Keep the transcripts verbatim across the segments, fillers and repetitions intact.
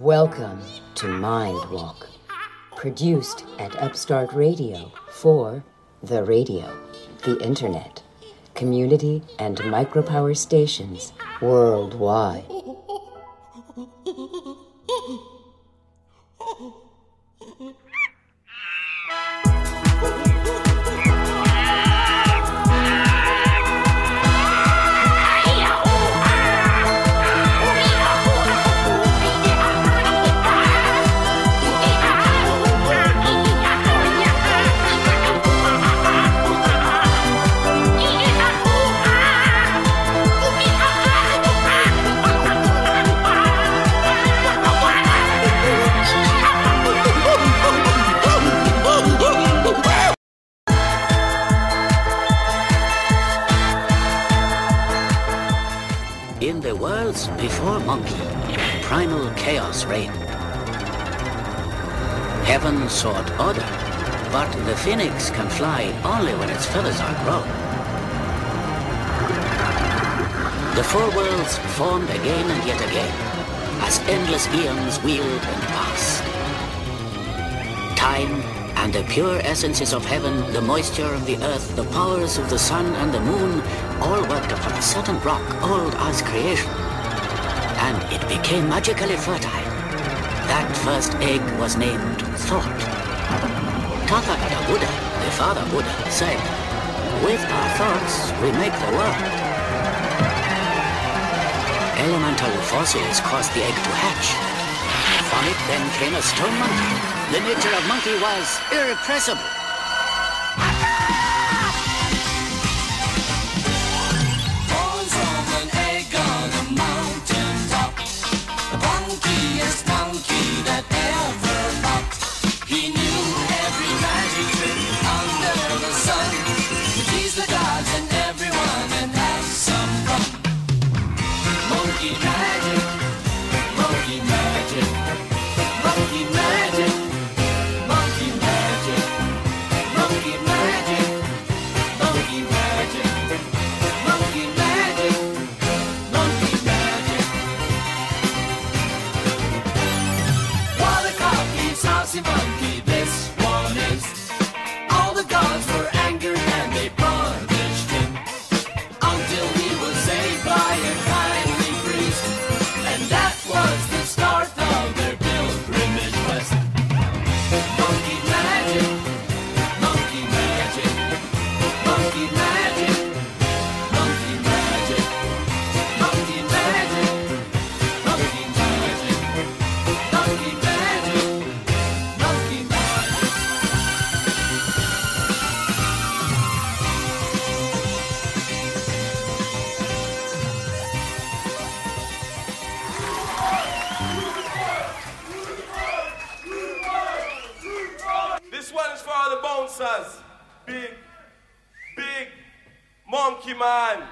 Welcome to Mind Walk, produced at Upstart Radio for the radio, the internet, community and micropower stations worldwide. In the worlds before Monkey, primal chaos reigned. Heaven sought order, but the phoenix can fly only when its feathers are grown. The four worlds formed again and yet again, as endless eons wheeled and passed. Time and the pure essences of heaven, the moisture of the earth, the powers of the sun and the moon, all worked upon a certain rock old as creation. And it became magically fertile. That first egg was named Thought. Tathagata Buddha, the father Buddha, said, "With our thoughts, we make the world." Elemental forces caused the egg to hatch. From it then came a stone monkey. The nature of monkey was irrepressible. Big, big monkey man.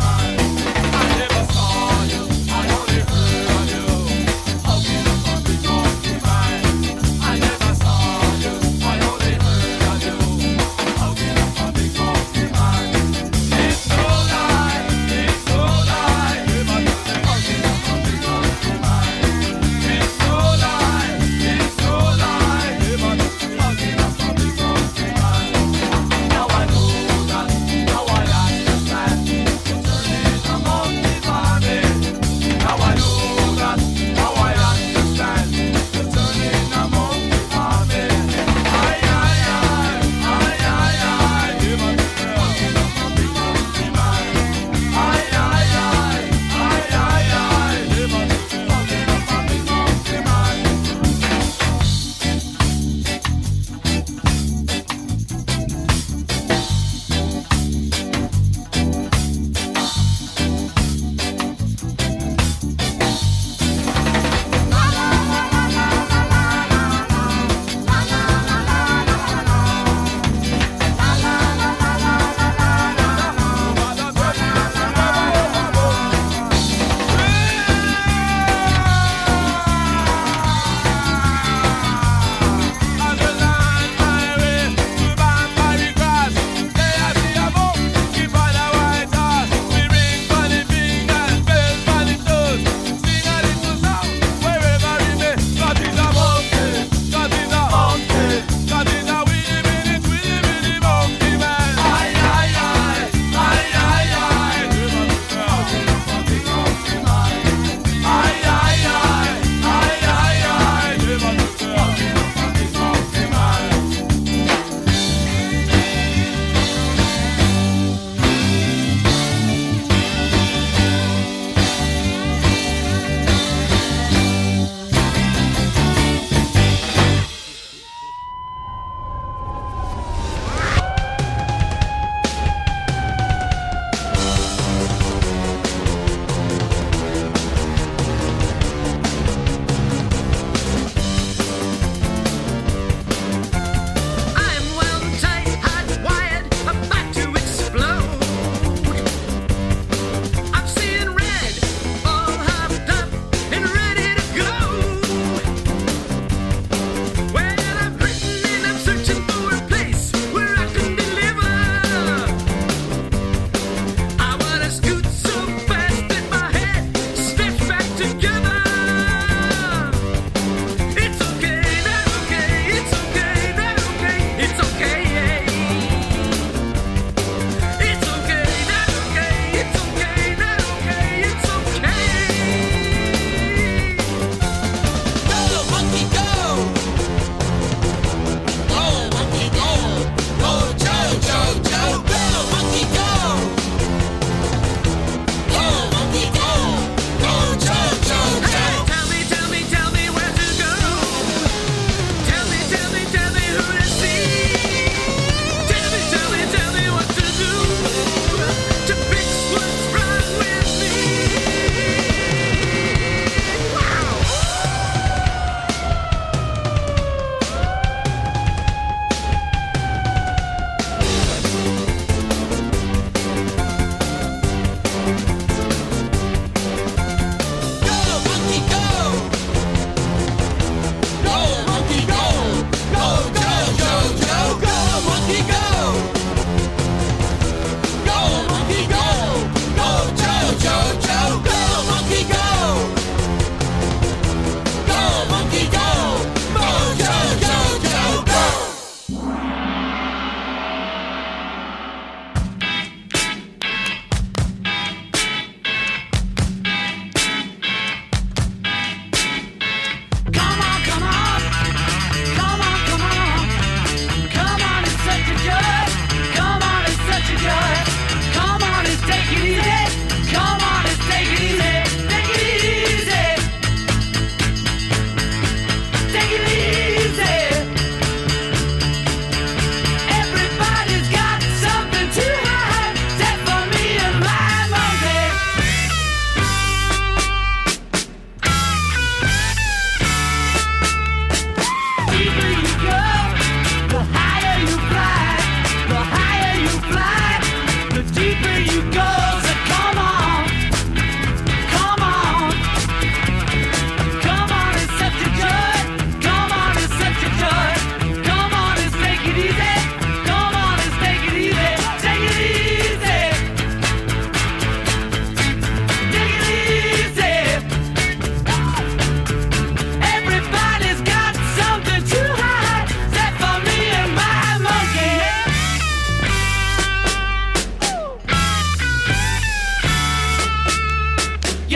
I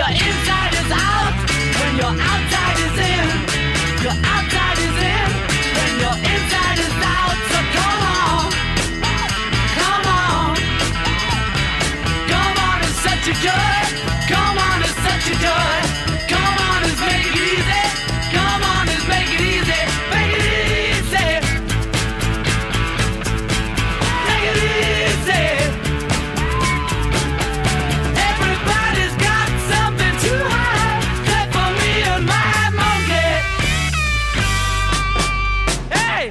your inside is out, when your outside is in. Your outside is in, when your inside is out. So come on, come on, come on and set your good. Come on and set your good. Come on and make it easy. Come on and make it easy. Make it easy. Make it easy. Everybody's got something to hide, except for me and my monkey. Hey!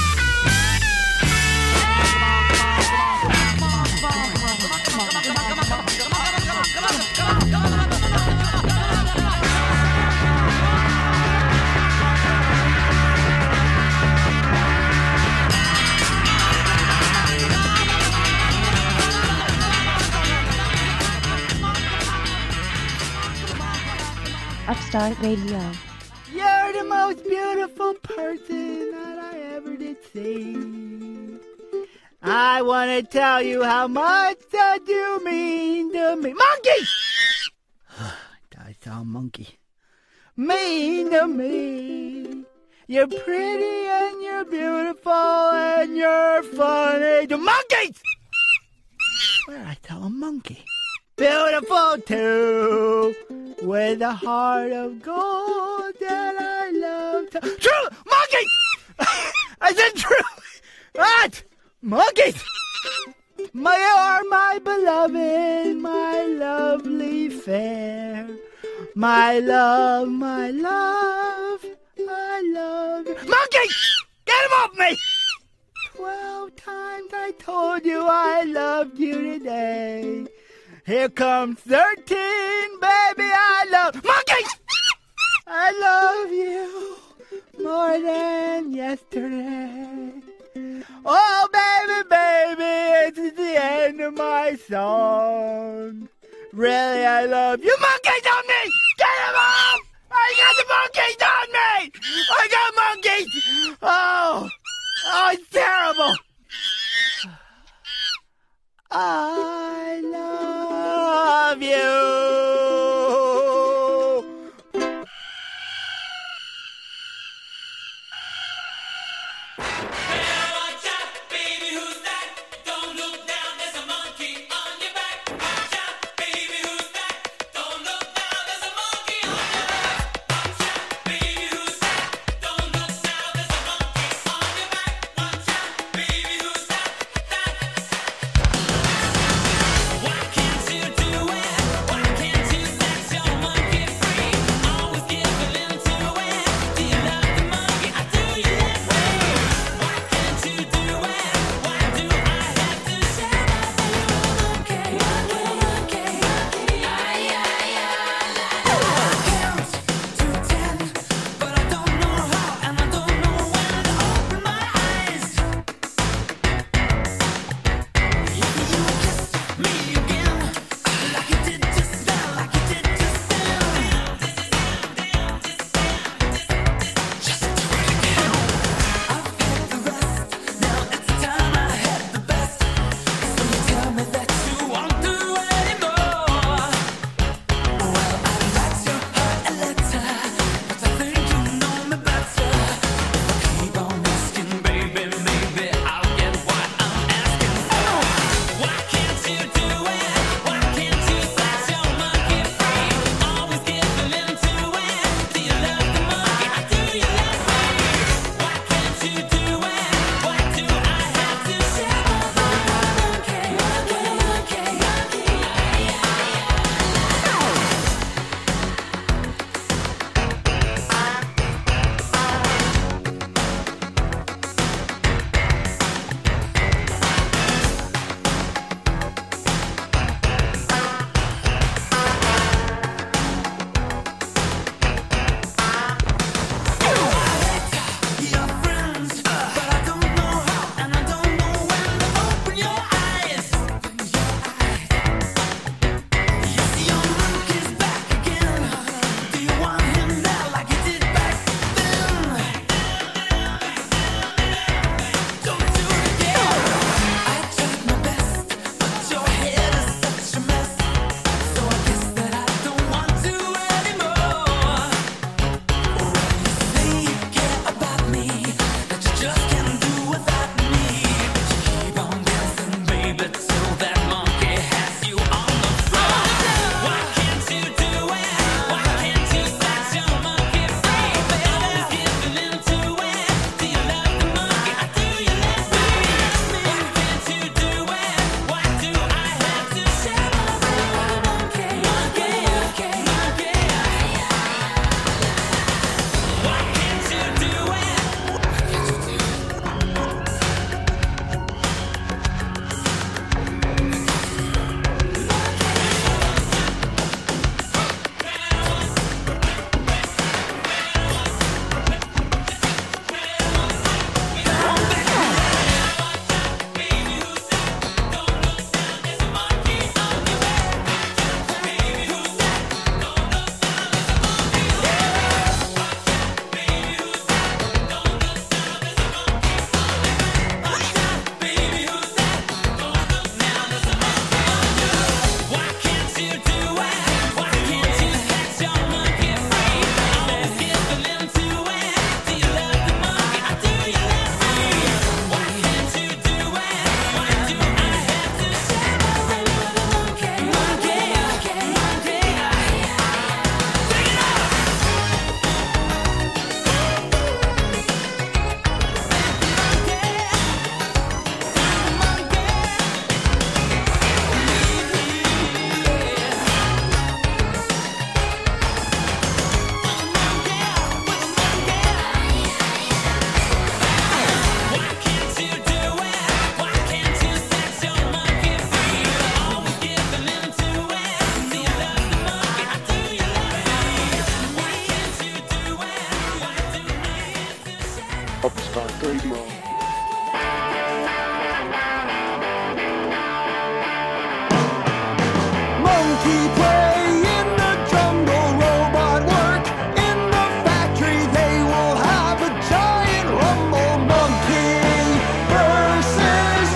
Upstart Radio. You're the most beautiful person that I ever did see. I want to tell you how much that you mean to me. Monkey! I saw a monkey. Mean to me. You're pretty and you're beautiful and you're funny. The monkeys! Where I saw a monkey. Beautiful too, with a heart of gold that I love to... True! Monkeys! I said true! What? Monkeys! My, you are my beloved, my lovely fair. My love, my love, I love you. Monkeys! Get him off me! Twelve times I told you I loved you today. Here comes thirteen, baby, I love... Monkeys! I love you more than yesterday. Oh, baby, baby, it's the end of my song. Really, I love you. Monkeys on me! Get them off! I got the monkeys on me! I got monkeys! Oh, oh, it's terrible. I love you. Why can't you do it? Radio. Monkey play in the jungle, robot work in the factory. They will have a giant rumble. Monkey versus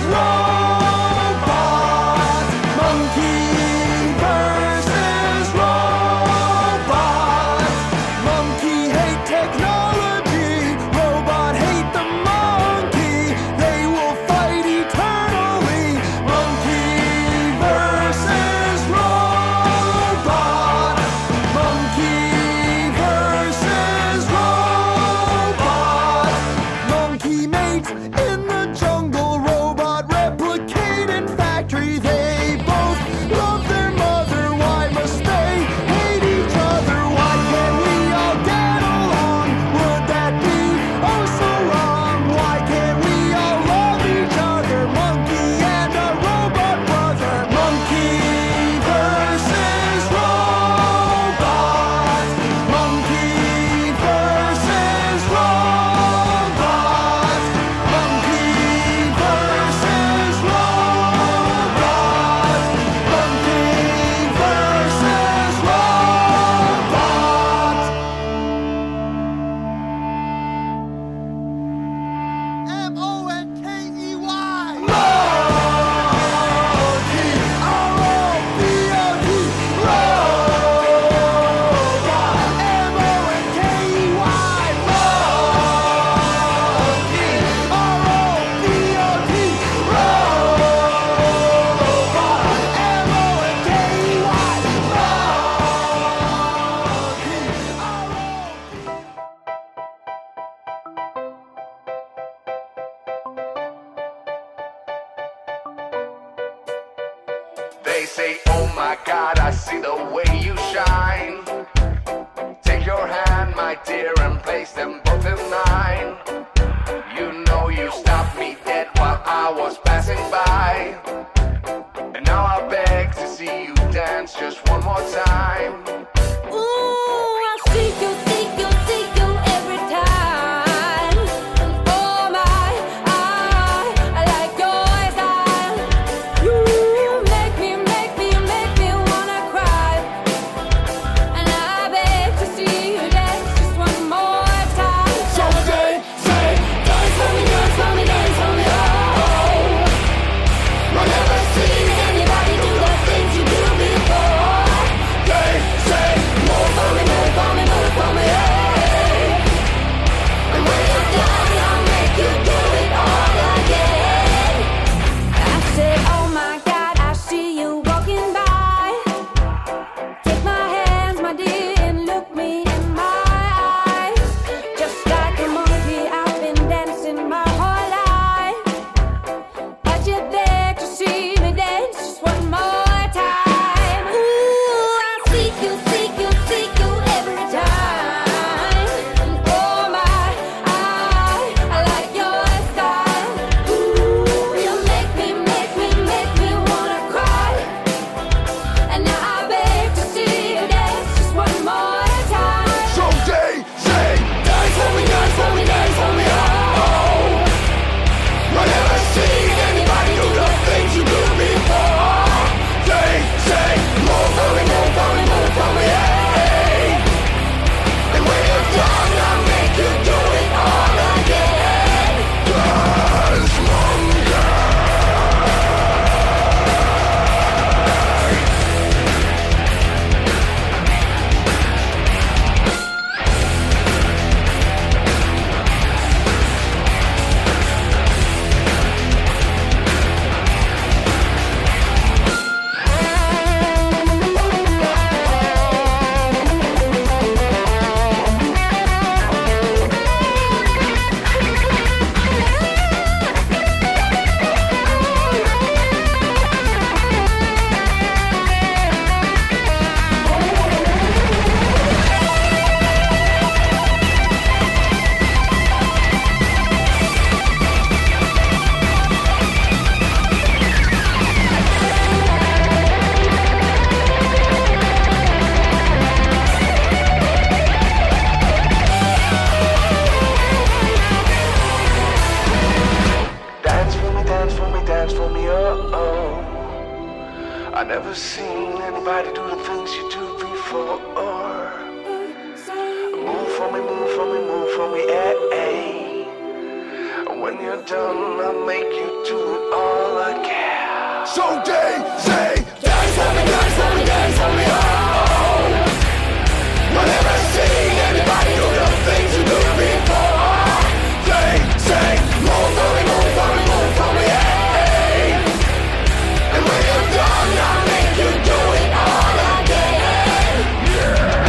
robot. Monkey versus robot. Monkey hate technology, robot hate the monkey. They will fight eternally. Monkey versus robot. Monkey versus robot. Monkey mates in the jungle, robot replicate in factory. They both love their mother. Why must they hate each other? Why can't we all get along? Would that be oh so wrong? Why can't we all love each other? Monkey and a robot brother. Monkey versus robot. Monkey versus robot. Monkey versus robot. Monkey versus robot. M O N K E Y. Monkey. R O B O T. Robot. M O N K E Y. Monkey. R O B O T. Robot. M O N K E Y. They say, oh my God, I see the way you shine. Take your hand, my dear, and place them both in mine. You know you stopped me dead while I was passing by. And now I beg to see you dance just one more time. Ooh, I seek you, seek you, seek you every time. Oh my, I, I like your style. You make me, make me, make me wanna cry. And I beg to see you dance just one more time. So say, say, dance for me, dance for me, dance for me, oh. I've never seen anybody do the things you do before. seen anybody do the things you do before? Move for me, move for me, move for me, eh, eh. When you're done, I'll make you do it all again. So they say, dance for me, dance for me, dance for me, oh. I've never seen anybody do the things you do before. They say, move for me, move for me, move for me, eh, eh. And when you're done, I'll make you do it all again. Yeah.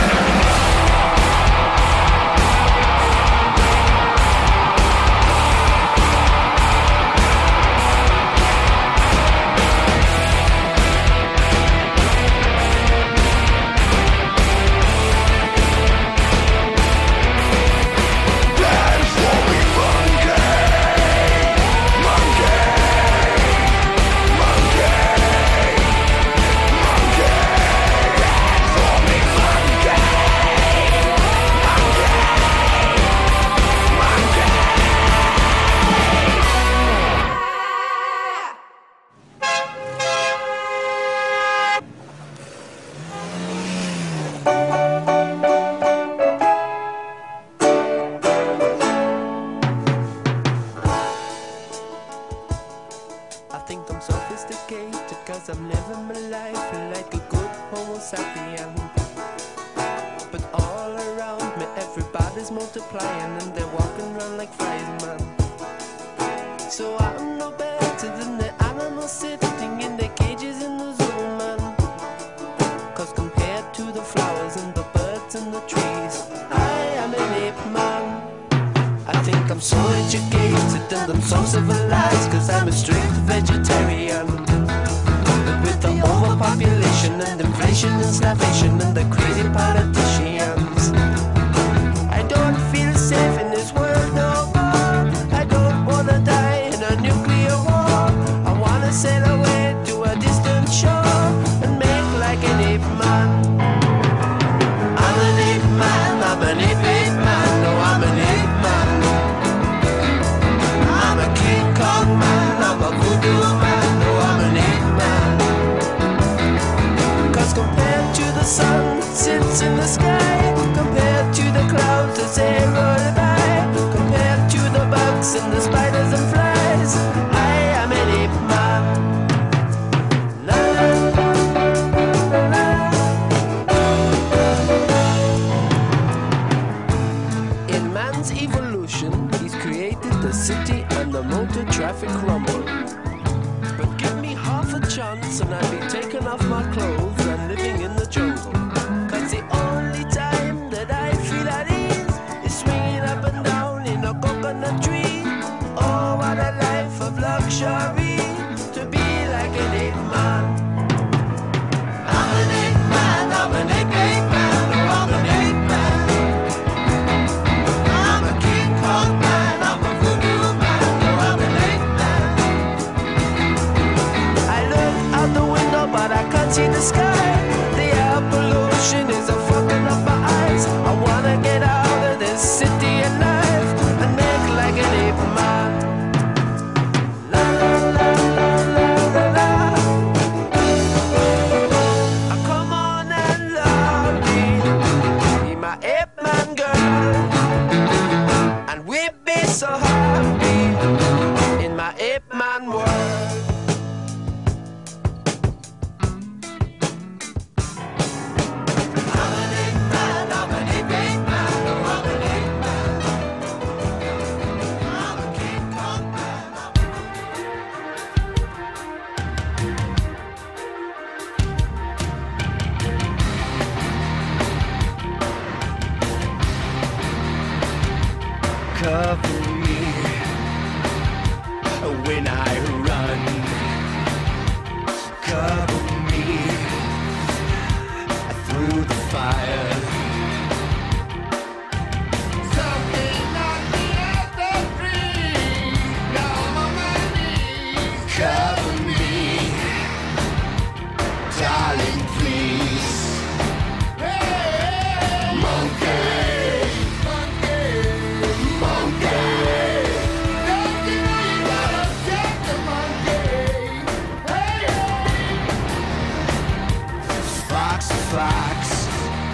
facts.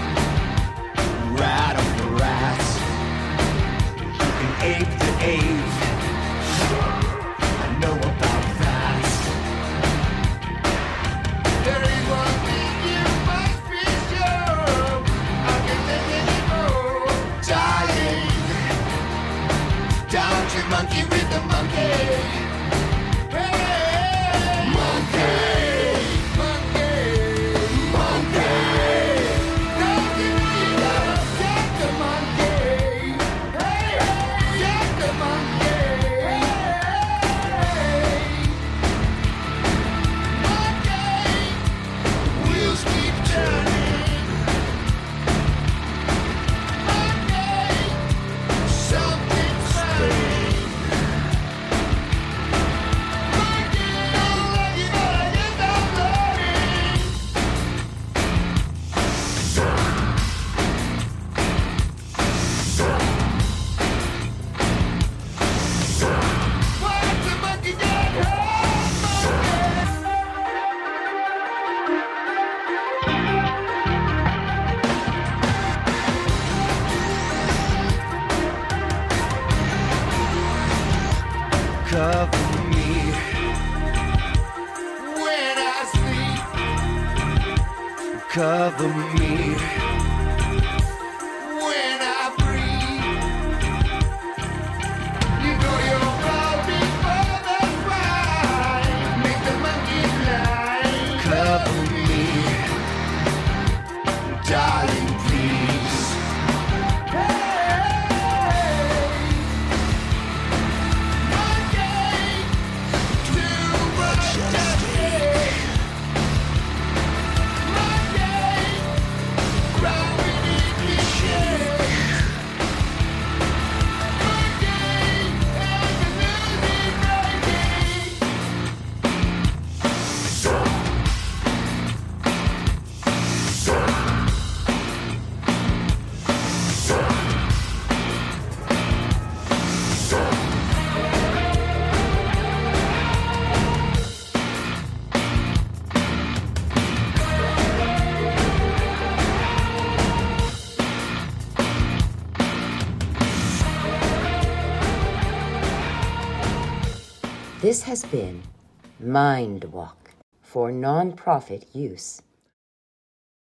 Rat on the rat. You can ape the ape. I know about that. There is one thing you must be sure. I can take it anymore. Darling, don't you monkey with the monkey. Hey, monkey. Cover me when I sleep. Cover me when I breathe. You know you're proud before the fight. Make the monkey lie. Cover me, darling, please. Hey. This has been Mind Walk for non-profit use.